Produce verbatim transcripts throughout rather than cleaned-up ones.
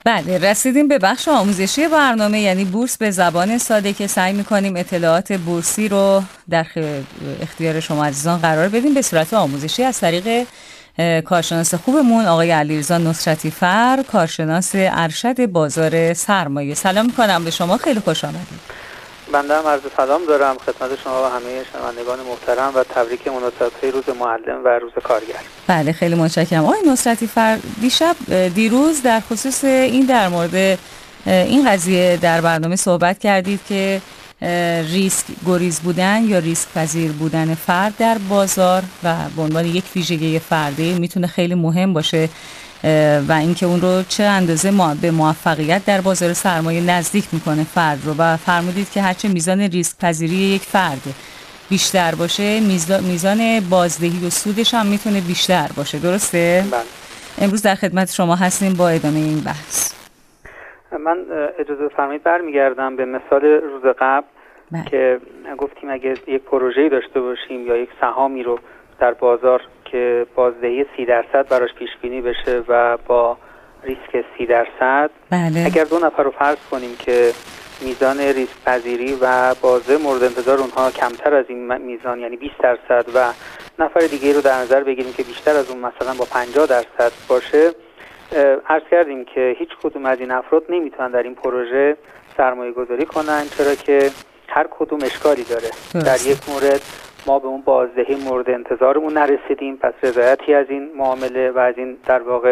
بله، رسیدیم به بخش آموزشی برنامه، یعنی بورس به زبان ساده، که سعی می‌کنیم اطلاعات بورسی رو در اختیار شما عزیزان قرار بدیم به صورت آموزشی از طریق کارشناس خوبمون آقای علیرضا نصرتی فر، کارشناس ارشد بازار سرمایه. سلام می‌کنم به شما، خیلی خوش آمدید. بنده هم عرض سلام دارم خدمت شما و همه شنوندگان محترم و تبریک مناسبت روز معلم و روز کارگر. بله، خیلی متشکرم آقای نصرتی فر. دیشب دیروز در خصوص این در مورد این قضیه در برنامه صحبت کردید که ریسک گریز بودن یا ریسک پذیر بودن فرد در بازار و به عنوان یک ویژگی فردی میتونه خیلی مهم باشه و اینکه اون رو چه اندازه ما به موفقیت در بازار سرمایه نزدیک میکنه فرد رو، و فرمودید که هرچه میزان ریسک پذیری یک فرد بیشتر باشه میزان بازدهی و سودش هم میتونه بیشتر باشه. درسته؟ بله. امروز در خدمت شما هستیم با ادامه این بحث. من اجازه بفرمایید برمیگردم به مثال روز قبل بله. که گفتیم اگه یک پروژه‌ای داشته باشیم یا یک سهامی رو در بازار که بازدهی سی درصد براش پیش بینی بشه و با ریسک سی درصد، بله. اگر دو نفر رو فرض کنیم که میزان ریسک پذیری و بازده مورد انتظار اونها کمتر از این میزان یعنی بیست درصد و نفر دیگه رو در نظر بگیریم که بیشتر از اون مثلا با پنجاه درصد باشه، عرض کردیم که هیچ کدوم از این افراد نمیتونن در این پروژه سرمایه گذاری کنن، چرا که هر کدوم اشکالی داره. در یک مورد ما به اون بازدهی مورد انتظارمون نرسیدیم، پس رضایتی از این معامله و از این در واقع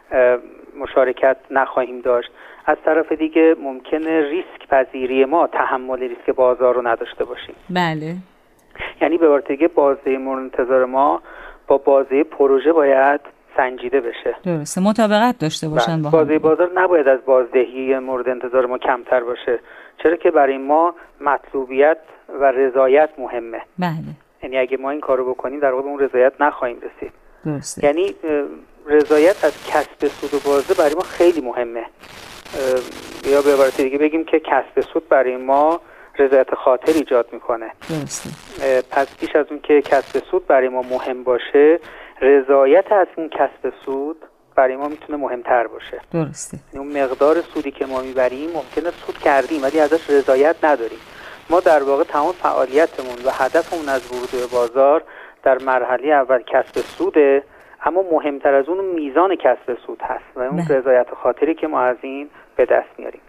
مشارکت نخواهیم داشت. از طرف دیگه ممکنه ریسک پذیری ما تحمل ریسک بازار رو نداشته باشیم. بله. یعنی به عبارت دیگه بازدهی مورد انتظار ما با بازدهی پروژه باید سنجیده بشه. درسته، مطابقت داشته باشن با هم. بازدهی بازار نباید از بازدهی مورد انتظار ما کمتر باشه، چرا که برای ما مطلوبیت و رضایت مهمه. بله. یعنی اگه ما این کارو بکنیم در واقع به اون رضایت نخواهیم رسید. درسته. یعنی رضایت از کسب سود و بازده برای ما خیلی مهمه. یا به عبارت دیگه بگیم که کسب سود برای ما رضایت خاطر ایجاد میکنه. درسته. پس بیش از اون که کسب سود برای ما مهم باشه، رضایت از اون کسب سود برای ما میتونه مهمتر باشه. درسته. اون مقدار سودی که ما میبریم ممکنه سود کردیم ولی ازش رضایت نداریم. ما در واقع تمام فعالیتمون و هدفمون از ورود به بازار در مرحله اول کسب سوده، اما مهمتر از اون میزان کسب سود هست و اون رضایت خاطری که ما از این به دست میاریم.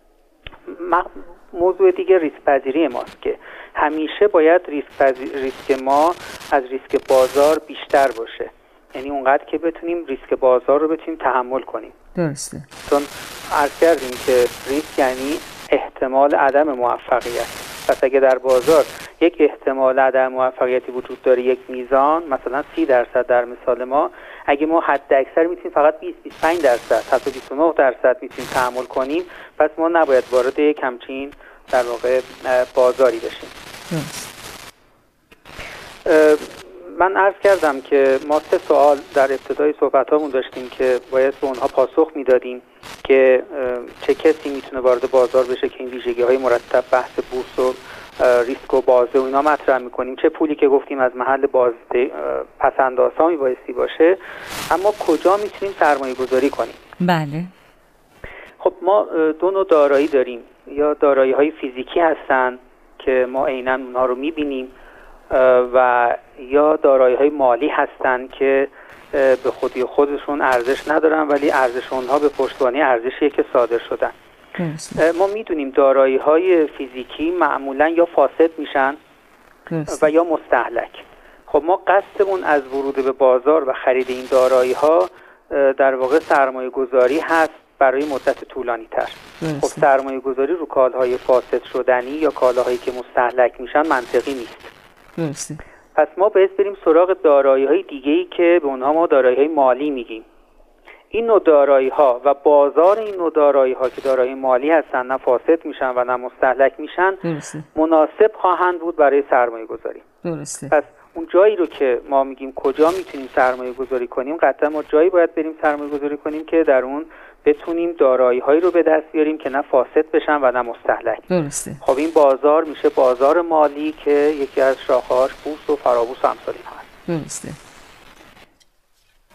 موضوع دیگه ریسک پذیری ماست که همیشه باید ریسک پذیر... ریسک ما از ریسک بازار بیشتر باشه، یعنی اونقدر که بتونیم ریسک بازار رو بتونیم تحمل کنیم. درسته. چون عرض کردیم که ریسک یعنی احتمال عدم موفقیت. پس اگه در بازار یک احتمال عدم موفقیتی وجود داره، یک میزان مثلا سی درصد در مثال ما، اگه ما حد اکثر میتونیم فقط بیست بیست و پنج درصد حتی بیست و نه درصد میتونیم تحمل کنیم، پس ما نباید وارد یک همچین در واقع بازاری بشیم. درست. من عرض کردم که ما سه سوال در ابتدای صحبتامون داشتیم که باید به اونها پاسخ میدادیم که چه کسی میتونه وارد بازار بشه که این ویژگی های مرتب بحث بورس و ریسک و بازده و اینا مطرح میکنیم، چه پولی که گفتیم از محل بازده پسندازها میبایستی باشه، اما کجا میتونیم سرمایه گذاری کنیم. بله. خب ما دو نوع دارایی داریم، یا دارایی های فیزیکی هستن که ما عیناً اونها رو میبینیم و یا دارایی های مالی هستن که به خودی خودشون ارزش ندارن ولی ارزش اونها به پشتوانه ارزشیه که صادر شدن. ما میدونیم دارایی های فیزیکی معمولا یا فاسد میشن و یا مستهلک. خب ما قصدمون از ورود به بازار و خرید این دارایی ها در واقع سرمایه گذاری هست برای مدت طولانی تر. خب سرمایه گذاری رو کالاهای فاسد شدنی یا کالاهایی که مستهلک میشن منطقی نیست. درسته. پس ما باید بریم سراغ دارایی های دیگه‌ای که به اونها ما دارایی های مالی میگیم. این نوع دارایی ها و بازار این نوع دارایی ها که دارایی مالی هستن، نه فاسد میشن و نه مستهلک میشن، درسته. مناسب خواهند بود برای سرمایه گذاری. درسته. پس اون جایی رو که ما میگیم کجا میتونیم سرمایه گذاری کنیم، قطعا ما جایی باید بریم سرمایه گذاری کنیم که در اون بتونیم دارایی هایی رو به دست بیاریم که نه فاسد بشن و نه مستهلک. درسته. خب این بازار میشه بازار مالی که یکی از شاخه‌هاش بورس و فرابورس و امثال اینها هست. درسته.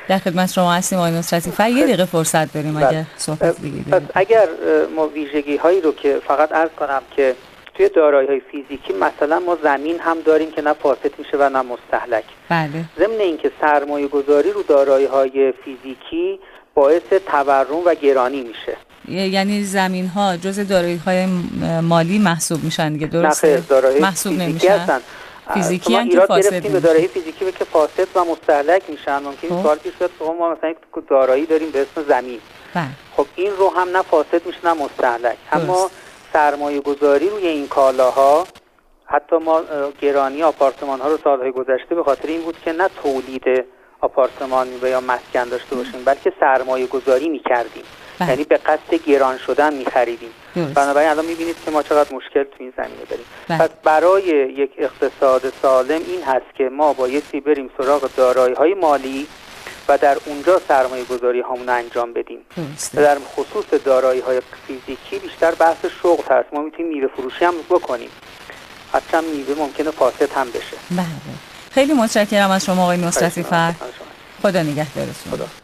در خدمت شما هستیم آقای نصرتی فر. یه دقیقه فرصت داریم اگر صحبت دیگه داریم. پس اگر ما ویژگی هایی رو که فقط عرض کنم که توی دارایی‌های فیزیکی مثلا ما زمین هم داریم که نه فاسد میشه و نه مستهلک. بله. ضمن اینکه سرمایه گذاری رو دارایی‌های فیزیکی باعث تورم و گرانی میشه. یعنی زمین ها جزء دارایی‌های مالی محسوب میشن دیگه، درسته؟ نه دارایی محسوب فیزیکی نمیشن. هستن. فیزیکی هم که ایراد فاسد گرفتیم به دارایی فیزیکی که فاسد و مستهلک میشن. ممکنه سوال پیش بیاد که ما مثلا یک دارایی داریم به اسم زمین. بله. خب این رو هم نه فاسد میشه نه مستهلک. اما سرمایه گذاری روی این کالاها، حتی ما گرانی آپارتمان ها رو سالهای گذشته به خاطر این بود که نه تولید آپارتمان و یا مسکن داشته باشیم بلکه سرمایه گذاری میکردیم. یعنی به قصد گران شدن میخریدیم. بنابراین الان میبینید که ما چقدر مشکل تو این زمینه داریم. بله. پس برای یک اقتصاد سالم این هست که ما بایستی بریم سراغ دارایی‌های مالی و در اونجا سرمایه گذاری همون انجام بدیم. و در خصوص دارایی‌های فیزیکی بیشتر بحث شغل هست. ما میتونیم میوه فروشی هم بکنیم. حتی میوه ممکنه فاسد هم بشه. بله. خیلی متشکرم از شما آقای نصرتی فر. خدا نگهدارتون. خدا